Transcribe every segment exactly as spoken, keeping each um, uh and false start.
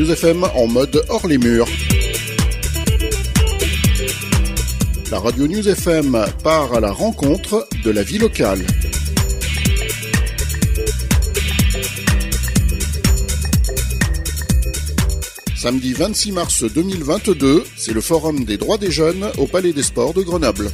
News F M en mode hors les murs. La radio News F M part à la rencontre de la vie locale. Samedi vingt-six mars deux mille vingt-deux, c'est le Forum des droits des jeunes au Palais des Sports de Grenoble.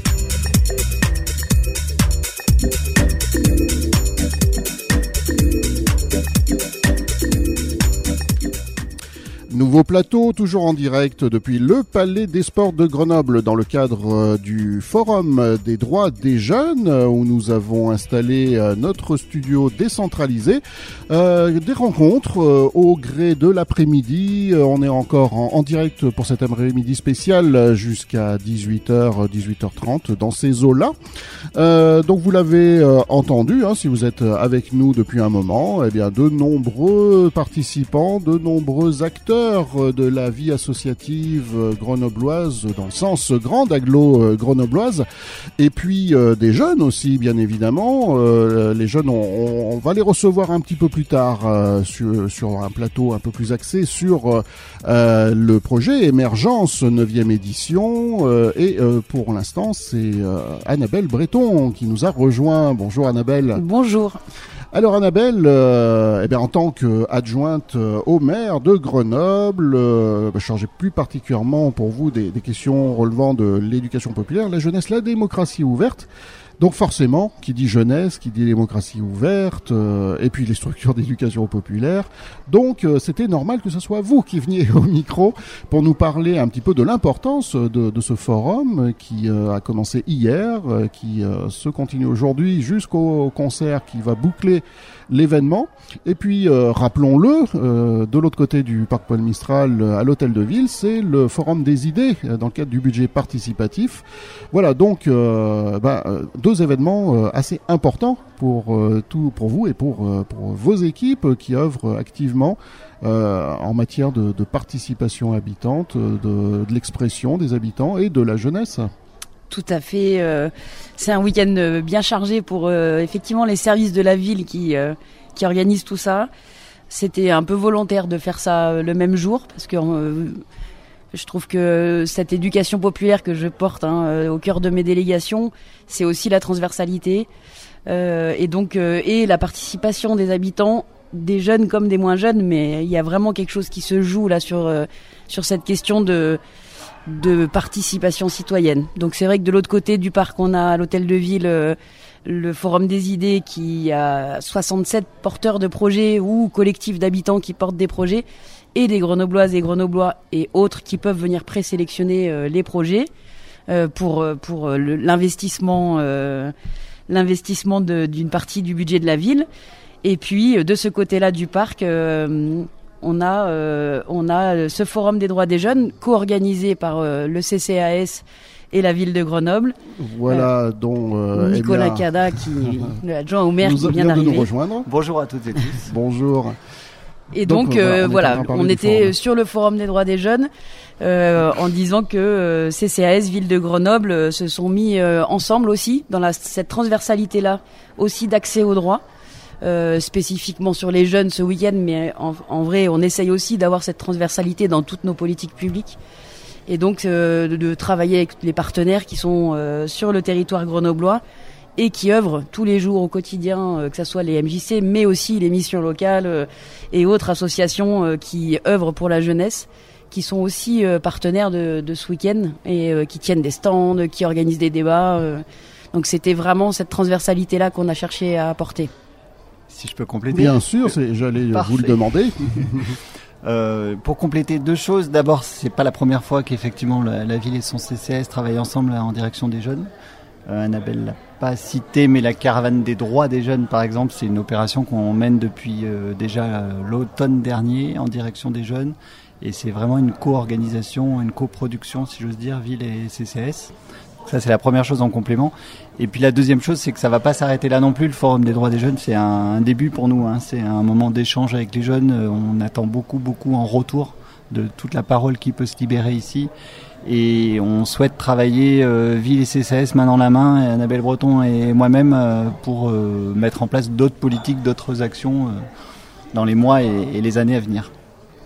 Nouveau plateau, toujours en direct depuis le Palais des Sports de Grenoble dans le cadre du Forum des droits des jeunes où nous avons installé notre studio décentralisé. Euh, des rencontres euh, au gré de l'après-midi. Euh, on est encore en, en direct pour cet après-midi spécial jusqu'à dix-huit heures, dix-huit heures trente dans ces eaux-là. Euh, donc vous l'avez euh, entendu, hein, si vous êtes avec nous depuis un moment, eh bien de nombreux participants, de nombreux acteurs de la vie associative grenobloise, dans le sens grande agglo grenobloise, et puis euh, des jeunes aussi, bien évidemment. Euh, les jeunes, on, on va les recevoir un petit peu plus tard euh, sur, sur un plateau un peu plus axé sur euh, le projet Émergence neuvième édition, euh, et euh, pour l'instant, c'est euh, Annabelle Breton qui nous a rejoint. Bonjour Annabelle. Bonjour. Alors Annabelle, euh, eh bien, en tant qu'adjointe euh, au maire de Grenoble, euh, bah, chargée plus particulièrement pour vous des, des questions relevant de l'éducation populaire, la jeunesse, la démocratie ouverte. Donc forcément, qui dit jeunesse, qui dit démocratie ouverte, euh, et puis les structures d'éducation populaire. Donc euh, c'était normal que ce soit vous qui veniez au micro pour nous parler un petit peu de l'importance de, de ce forum qui euh, a commencé hier, euh, qui euh, se continue aujourd'hui jusqu'au concert qui va boucler l'événement. Et puis, euh, rappelons-le, euh, de l'autre côté du parc Paul Mistral, à l'hôtel de ville, c'est le forum des idées euh, dans le cadre du budget participatif. Voilà, donc euh, bah, deux événements euh, assez importants pour euh, tout, pour vous et pour, euh, pour vos équipes qui œuvrent activement euh, en matière de, de participation habitante, de, de l'expression des habitants et de la jeunesse. Tout à fait. Euh, c'est un week-end bien chargé pour euh, effectivement les services de la ville qui euh, qui organisent tout ça. C'était un peu volontaire de faire ça le même jour parce que euh, je trouve que cette éducation populaire que je porte hein, au cœur de mes délégations, c'est aussi la transversalité euh, et donc euh, et la participation des habitants, des jeunes comme des moins jeunes. Mais il y a vraiment quelque chose qui se joue là sur euh, sur cette question de de participation citoyenne. Donc c'est vrai que de l'autre côté du parc, on a à l'hôtel de ville euh, le Forum des idées qui a soixante-sept porteurs de projets ou collectifs d'habitants qui portent des projets et des grenobloises et grenoblois et autres qui peuvent venir présélectionner euh, les projets euh, pour pour euh, le, l'investissement euh, l'investissement de, d'une partie du budget de la ville. Et puis de ce côté-là du parc, euh, On a, euh, on a ce forum des droits des jeunes co-organisé par euh, le C C A S et la ville de Grenoble. Voilà, euh, dont euh, Nicolas eh bien... Cada, qui l'adjoint au maire, nous qui vient d'arriver. De nous rejoindre. Bonjour à toutes et tous. Bonjour. Et donc, donc euh, voilà, on, on était forum. sur le forum des droits des jeunes euh, en disant que euh, C C A S, ville de Grenoble, euh, se sont mis euh, ensemble aussi dans la, cette transversalité-là, aussi d'accès aux droits. Euh, spécifiquement sur les jeunes ce week-end, mais en, en vrai, on essaye aussi d'avoir cette transversalité dans toutes nos politiques publiques. Et donc, euh, de, de travailler avec les partenaires qui sont euh, sur le territoire grenoblois et qui œuvrent tous les jours au quotidien, euh, que ce soit les M J C, mais aussi les missions locales euh, et autres associations euh, qui œuvrent pour la jeunesse, qui sont aussi euh, partenaires de, de ce week-end et euh, qui tiennent des stands, qui organisent des débats. Euh. Donc, c'était vraiment cette transversalité-là qu'on a cherché à apporter. Si je peux compléter. Bien sûr, c'est, j'allais Parfait. vous le demander. euh, pour compléter deux choses, d'abord, c'est pas la première fois qu'effectivement la, la ville et son C C S travaillent ensemble en direction des jeunes. Euh, Annabelle l'a pas cité, mais la caravane des droits des jeunes, par exemple, c'est une opération qu'on mène depuis euh, déjà euh, l'automne dernier en direction des jeunes. Et c'est vraiment une co-organisation, une coproduction, si j'ose dire, ville et C C S. Ça, c'est la première chose en complément. Et puis la deuxième chose, c'est que ça va pas s'arrêter là non plus. Le Forum des droits des jeunes, c'est un, un début pour nous. Hein. C'est un moment d'échange avec les jeunes. On attend beaucoup, beaucoup en retour de toute la parole qui peut se libérer ici. Et on souhaite travailler euh, ville et C C S main dans la main, et Annabelle Breton et moi-même, euh, pour euh, mettre en place d'autres politiques, d'autres actions euh, dans les mois et, et les années à venir.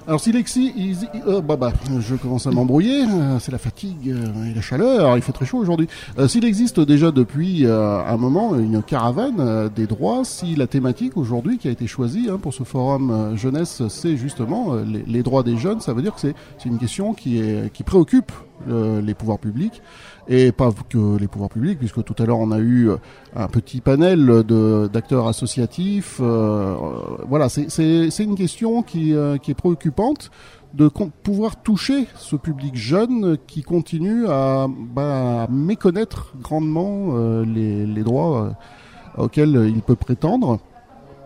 Alors s'il existe, euh, bah, bah, je commence à m'embrouiller, euh, c'est la fatigue euh, et la chaleur, il fait très chaud aujourd'hui. Euh, s'il existe déjà depuis euh, un moment une caravane euh, des droits, si la thématique aujourd'hui qui a été choisie hein, pour ce forum euh, jeunesse, c'est justement euh, les, les droits des jeunes, ça veut dire que c'est, c'est une question qui, est, qui préoccupe euh, les pouvoirs publics. Et pas que les pouvoirs publics, puisque tout à l'heure on a eu un petit panel de, d'acteurs associatifs. Euh, voilà, c'est, c'est, c'est une question qui, euh, qui est préoccupante de con- pouvoir toucher ce public jeune qui continue à, bah, à méconnaître grandement euh, les, les droits euh, auxquels il peut prétendre. Annabelle ?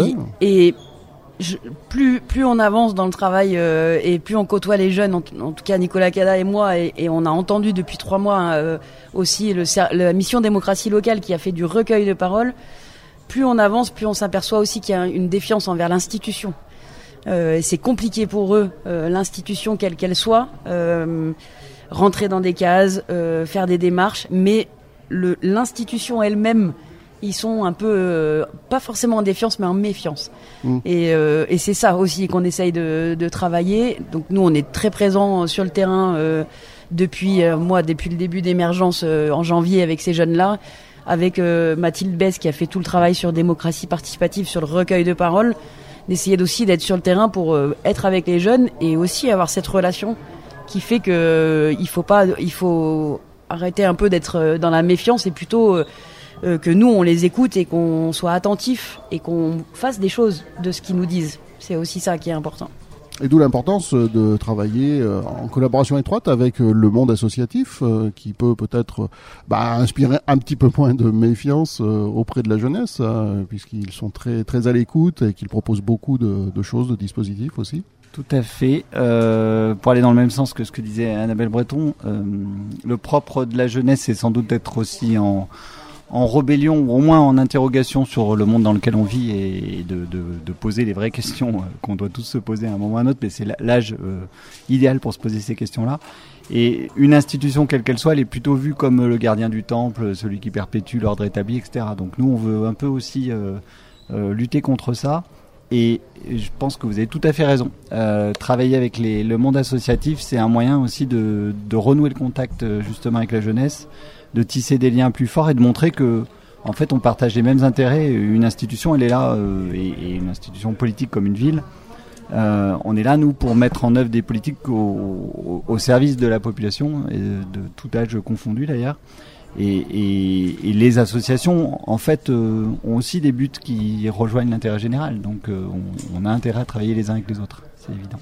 Oui, et je, plus plus on avance dans le travail euh, et plus on côtoie les jeunes, en, t- en tout cas Nicolas Cada et moi, et, et on a entendu depuis trois mois euh, aussi le, la mission démocratie locale qui a fait du recueil de paroles. Plus on avance, plus on s'aperçoit aussi qu'il y a une défiance envers l'institution. Euh, et c'est compliqué pour eux, euh, l'institution quelle qu'elle soit, euh, rentrer dans des cases, euh, faire des démarches, mais le, l'institution elle-même, ils sont un peu, euh, pas forcément en défiance, mais en méfiance. Mmh. Et, euh, et c'est ça aussi qu'on essaye de, de travailler. Donc nous, on est très présents sur le terrain euh, depuis, euh, moi, depuis le début d'émergence euh, en janvier avec ces jeunes-là, avec euh, Mathilde Besse qui a fait tout le travail sur démocratie participative, sur le recueil de paroles, d'essayer aussi d'être sur le terrain pour euh, être avec les jeunes et aussi avoir cette relation qui fait que euh, il faut pas, il faut arrêter un peu d'être dans la méfiance et plutôt euh, Euh, que nous, on les écoute et qu'on soit attentifs et qu'on fasse des choses de ce qu'ils nous disent. C'est aussi ça qui est important. Et d'où l'importance de travailler en collaboration étroite avec le monde associatif qui peut peut-être bah, inspirer un petit peu moins de méfiance auprès de la jeunesse, hein, puisqu'ils sont très, très à l'écoute et qu'ils proposent beaucoup de, de choses, de dispositifs aussi. Tout à fait. Euh, pour aller dans le même sens que ce que disait Annabelle Breton, euh, le propre de la jeunesse, c'est sans doute d'être aussi en... en rébellion ou au moins en interrogation sur le monde dans lequel on vit et de, de, de poser les vraies questions qu'on doit tous se poser à un moment ou à un autre, mais c'est l'âge euh, idéal pour se poser ces questions-là. Et une institution, quelle qu'elle soit, elle est plutôt vue comme le gardien du temple, celui qui perpétue l'ordre établi, et cetera. Donc nous, on veut un peu aussi euh, euh, lutter contre ça. Et je pense que vous avez tout à fait raison. Euh, travailler avec les, le monde associatif, c'est un moyen aussi de, de renouer le contact justement avec la jeunesse, de tisser des liens plus forts et de montrer que, en fait, on partage les mêmes intérêts. Une institution, elle est là, euh, et, et une institution politique comme une ville, euh, on est là, nous, pour mettre en œuvre des politiques au, au, au service de la population, et de tout âge confondu d'ailleurs. Et, et, et les associations, en fait, euh, ont aussi des buts qui rejoignent l'intérêt général. Donc, euh, on, on a intérêt à travailler les uns avec les autres, c'est évident.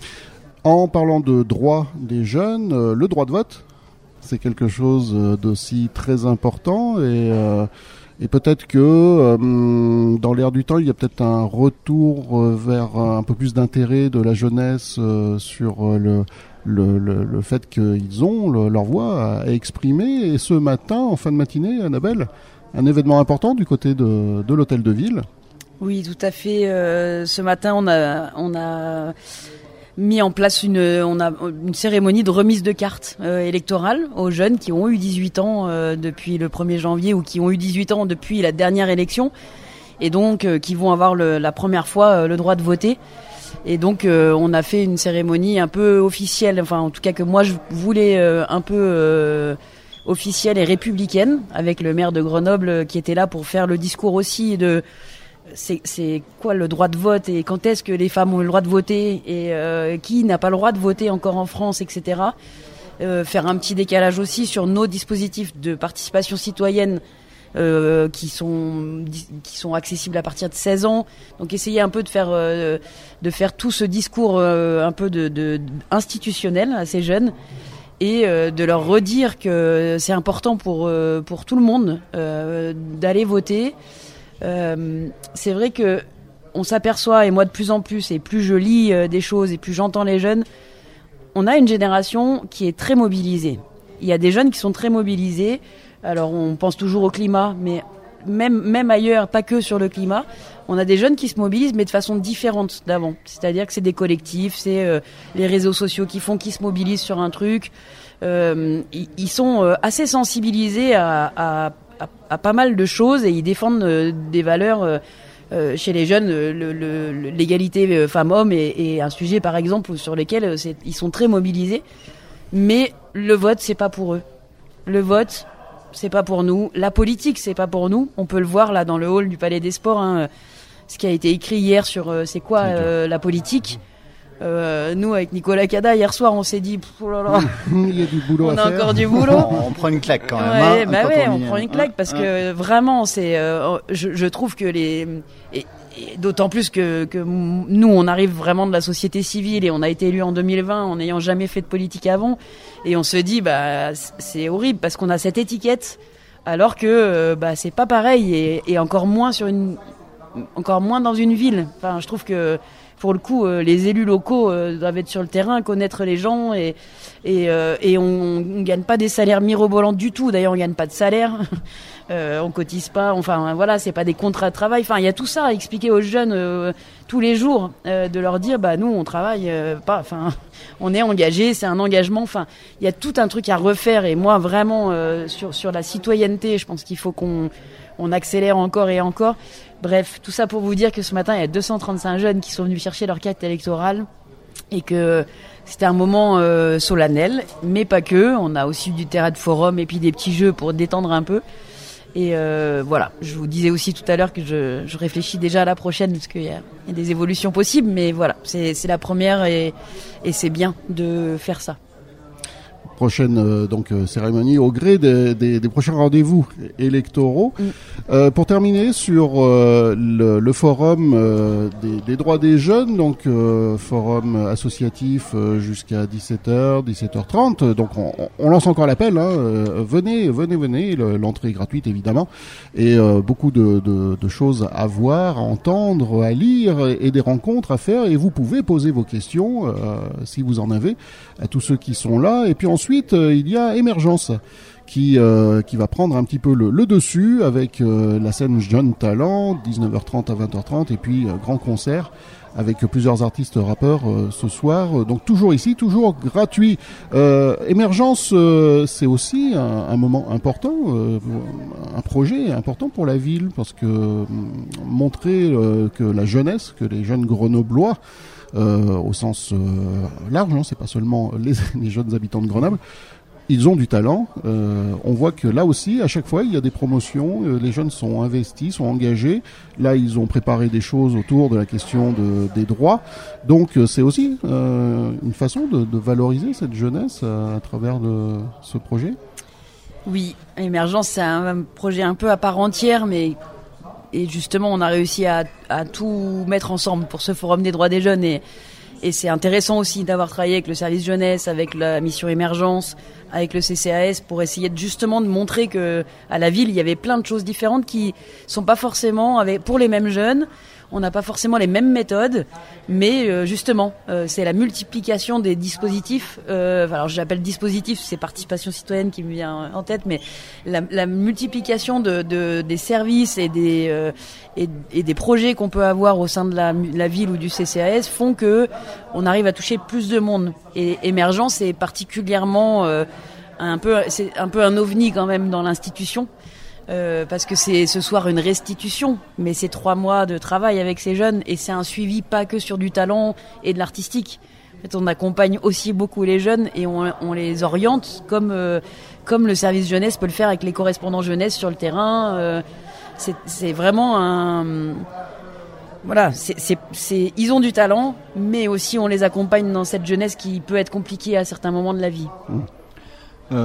En parlant de droit des jeunes, euh, le droit de vote, c'est quelque chose d'aussi très important et, euh, et peut-être que euh, dans l'air du temps, il y a peut-être un retour vers un peu plus d'intérêt de la jeunesse euh, sur le, le, le, le fait qu'ils ont le, leur voix à exprimer. Et ce matin, en fin de matinée, Annabelle, un événement important du côté de, de l'hôtel de ville. Oui, tout à fait. Euh, ce matin, on a... On a... mis en place une, on a une cérémonie de remise de cartes euh, électorales aux jeunes qui ont eu dix-huit ans euh, depuis le premier janvier ou qui ont eu dix-huit ans depuis la dernière élection et donc euh, qui vont avoir le, la première fois euh, le droit de voter. Et donc euh, on a fait une cérémonie un peu officielle, enfin en tout cas que moi je voulais euh, un peu euh, officielle et républicaine, avec le maire de Grenoble qui était là pour faire le discours aussi de C'est, c'est quoi le droit de vote et quand est-ce que les femmes ont le droit de voter et euh, qui n'a pas le droit de voter encore en France, et cetera. Euh, faire un petit décalage aussi sur nos dispositifs de participation citoyenne euh, qui sont qui sont accessibles à partir de seize ans. Donc essayer un peu de faire euh, de faire tout ce discours euh, un peu de, de, de institutionnel à ces jeunes et euh, de leur redire que c'est important pour euh, pour tout le monde euh, d'aller voter. Euh, c'est vrai que on s'aperçoit, et moi de plus en plus, et plus je lis euh, des choses et plus j'entends les jeunes, on a une génération qui est très mobilisée. Il y a des jeunes qui sont très mobilisés. Alors on pense toujours au climat, mais même même ailleurs, pas que sur le climat, on a des jeunes qui se mobilisent, mais de façon différente d'avant. C'est-à-dire que c'est des collectifs, c'est euh, les réseaux sociaux qui font qu'ils se mobilisent sur un truc. Euh, ils, ils sont euh, assez sensibilisés à, à À, à pas mal de choses et ils défendent euh, des valeurs euh, euh, chez les jeunes, le, le, l'égalité femmes-hommes est, est un sujet, par exemple, sur lequel c'est, ils sont très mobilisés. Mais le vote, c'est pas pour eux. Le vote, c'est pas pour nous. La politique, c'est pas pour nous. On peut le voir là dans le hall du Palais des Sports. Hein, ce qui a été écrit hier sur euh, c'est quoi euh, la politique. Euh, nous, avec Nicolas Cada, hier soir, on s'est dit, oh là là, il y a du boulot on à a faire. encore du boulot. On, on prend une claque quand même. Ouais, hein, bah quand ouais, on, on y... prend une claque parce que vraiment, c'est, euh, je, je trouve que les, et, et d'autant plus que, que nous, on arrive vraiment de la société civile et on a été élus en deux mille vingt en n'ayant jamais fait de politique avant, et on se dit, bah, c'est horrible parce qu'on a cette étiquette, alors que, euh, bah, c'est pas pareil et, et encore moins sur une, encore moins dans une ville. Enfin, je trouve que pour le coup, euh, les élus locaux euh, doivent être sur le terrain, connaître les gens et et, euh, et on ne gagne pas des salaires mirobolants du tout. D'ailleurs, on gagne pas de salaire, euh, on cotise pas. Enfin, voilà, c'est pas des contrats de travail. Enfin, il y a tout ça à expliquer aux jeunes euh, tous les jours, euh, de leur dire, bah nous, on travaille euh, pas. Enfin, on est engagé, c'est un engagement. Enfin, il y a tout un truc à refaire. Et moi, vraiment, euh, sur sur la citoyenneté, je pense qu'il faut qu'on on accélère encore et encore. Bref, tout ça pour vous dire que ce matin, il y a deux cent trente-cinq jeunes qui sont venus chercher leur carte électorale et que c'était un moment euh, solennel, mais pas que. On a aussi du terrain de forum et puis des petits jeux pour détendre un peu. Et euh, voilà, je vous disais aussi tout à l'heure que je, je réfléchis déjà à la prochaine parce qu'il y a, il y a des évolutions possibles, mais voilà, c'est, c'est la première et, et c'est bien de faire ça. Prochaine euh, donc euh, cérémonie au gré des, des, des prochains rendez-vous électoraux. Mm. Euh, pour terminer sur euh, le, le forum euh, des, des droits des jeunes, donc euh, forum associatif euh, jusqu'à dix-sept heures, dix-sept heures trente. Donc on, on lance encore l'appel. Hein, euh, venez, venez, venez. Le, l'entrée est gratuite évidemment et euh, beaucoup de, de, de choses à voir, à entendre, à lire et, et des rencontres à faire. Et vous pouvez poser vos questions euh, si vous en avez à tous ceux qui sont là. Et puis ensuite Ensuite, euh, il y a Émergence qui euh, qui va prendre un petit peu le, le dessus avec euh, la scène Jeune Talent, dix-neuf heures trente à vingt heures trente, et puis euh, grand concert avec plusieurs artistes rappeurs euh, ce soir. Donc toujours ici, toujours gratuit. Euh, Émergence, euh, c'est aussi un, un moment important, euh, un projet important pour la ville, parce que euh, montrer euh, que la jeunesse, que les jeunes grenoblois, Euh, au sens euh, large, hein, c'est pas seulement les, les jeunes habitants de Grenoble, ils ont du talent. Euh, on voit que là aussi, à chaque fois, il y a des promotions, euh, les jeunes sont investis, sont engagés. Là, ils ont préparé des choses autour de la question de, des droits. Donc, euh, c'est aussi euh, une façon de, de valoriser cette jeunesse à, à travers de ce projet. Oui, Émergence, c'est un projet un peu à part entière, mais et justement, on a réussi à, à tout mettre ensemble pour ce forum des droits des jeunes. Et, et c'est intéressant aussi d'avoir travaillé avec le service jeunesse, avec la mission Émergence, avec le C C A S, pour essayer de, justement de montrer que à la ville, il y avait plein de choses différentes qui sont pas forcément avec, pour les mêmes jeunes. On n'a pas forcément les mêmes méthodes, mais euh, justement, euh, c'est la multiplication des dispositifs. Euh, alors, j'appelle dispositif, c'est participation citoyenne qui me vient en tête, mais la, la multiplication de, de des services et des euh, et, et des projets qu'on peut avoir au sein de la, la ville ou du C C A S font que on arrive à toucher plus de monde. Et Émergence est particulièrement euh, un peu, c'est un peu un ovni quand même dans l'institution. Euh, parce que c'est ce soir une restitution, mais c'est trois mois de travail avec ces jeunes et c'est un suivi pas que sur du talent et de l'artistique. En fait, on accompagne aussi beaucoup les jeunes et on, on les oriente comme euh, comme le service jeunesse peut le faire avec les correspondants jeunesse sur le terrain. Euh, c'est, c'est vraiment un voilà, c'est, c'est, c'est ils ont du talent, mais aussi on les accompagne dans cette jeunesse qui peut être compliquée à certains moments de la vie. Mmh. Euh...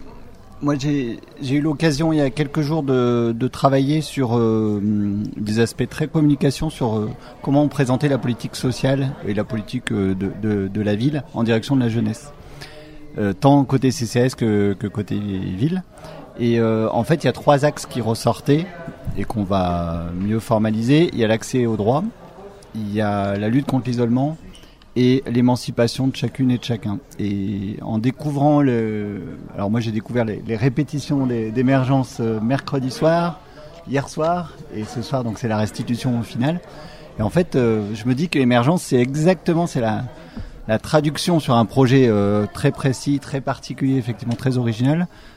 Moi, j'ai, j'ai eu l'occasion il y a quelques jours de, de travailler sur euh, des aspects très communication, sur euh, comment on présentait la politique sociale et la politique euh, de, de, de la ville en direction de la jeunesse, euh, tant côté C C S que, que côté ville. Et euh, en fait, il y a trois axes qui ressortaient et qu'on va mieux formaliser. Il y a l'accès aux droits, il y a la lutte contre l'isolement et l'émancipation de chacune et de chacun. Et en découvrant le... Alors moi j'ai découvert les, les répétitions des, d'Émergence euh, mercredi soir, hier soir, et ce soir donc c'est la restitution au final. Et en fait euh, je me dis que l'Émergence c'est exactement, c'est la, la traduction sur un projet euh, très précis, très particulier, effectivement très original,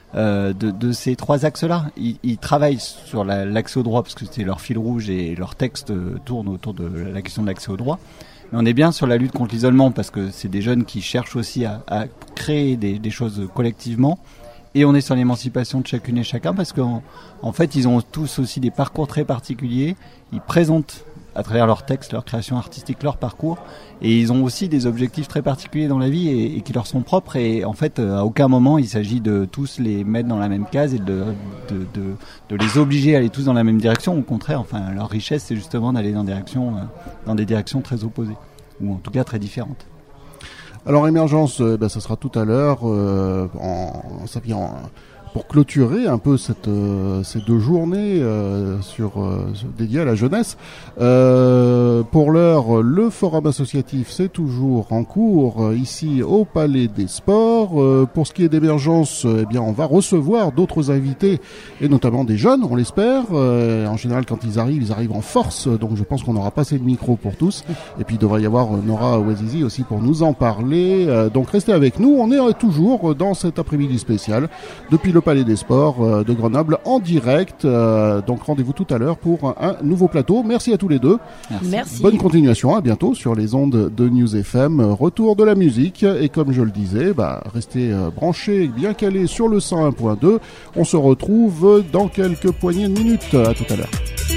euh, de, de ces trois axes-là. Ils, ils travaillent sur la, l'accès au droit parce que c'est leur fil rouge et leur texte tourne autour de la question de l'accès au droit. Mais on est bien sur la lutte contre l'isolement parce que c'est des jeunes qui cherchent aussi à, à créer des, des choses collectivement. Et on est sur l'émancipation de chacune et chacun parce qu'en en fait, ils ont tous aussi des parcours très particuliers. Ils présentent à travers leurs textes, leur création artistique, leur parcours. Et ils ont aussi des objectifs très particuliers dans la vie et, et qui leur sont propres. Et en fait, à aucun moment, il s'agit de tous les mettre dans la même case et de, de, de, de les obliger à aller tous dans la même direction. Au contraire, enfin, leur richesse, c'est justement d'aller dans, direction, dans des directions très opposées, ou en tout cas très différentes. Alors Émergence, euh, ben, ça sera tout à l'heure, euh, en, ça vient en, pour clôturer un peu cette, euh, ces deux journées euh, sur, euh, dédiées à la jeunesse. Euh, pour l'heure, le forum associatif, c'est toujours en cours euh, ici au Palais des Sports. Euh, pour ce qui est d'Émergence, eh bien, on va recevoir d'autres invités, et notamment des jeunes, on l'espère. Euh, en général, quand ils arrivent, ils arrivent en force, donc je pense qu'on aura passé de micro pour tous. Et puis, il devrait y avoir Nora Ouazizi aussi pour nous en parler. Euh, donc, restez avec nous. On est euh, toujours dans cet après-midi spécial, depuis le Palais des Sports euh, de Grenoble en direct. Euh, donc rendez-vous tout à l'heure pour un, un nouveau plateau. Merci à tous les deux. Merci. Merci. Bonne continuation, à bientôt sur les ondes de News F M. Retour de la musique et comme je le disais, bah, restez euh, branchés, bien calés sur le cent un point deux. On se retrouve dans quelques poignées de minutes. À tout à l'heure.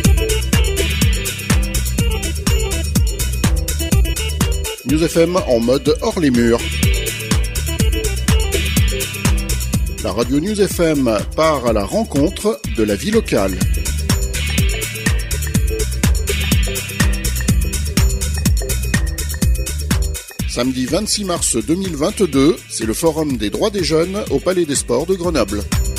News F M en mode hors les murs. La radio News F M part à la rencontre de la vie locale. Samedi vingt-six mars deux mille vingt-deux, c'est le Forum des droits des jeunes au Palais des Sports de Grenoble.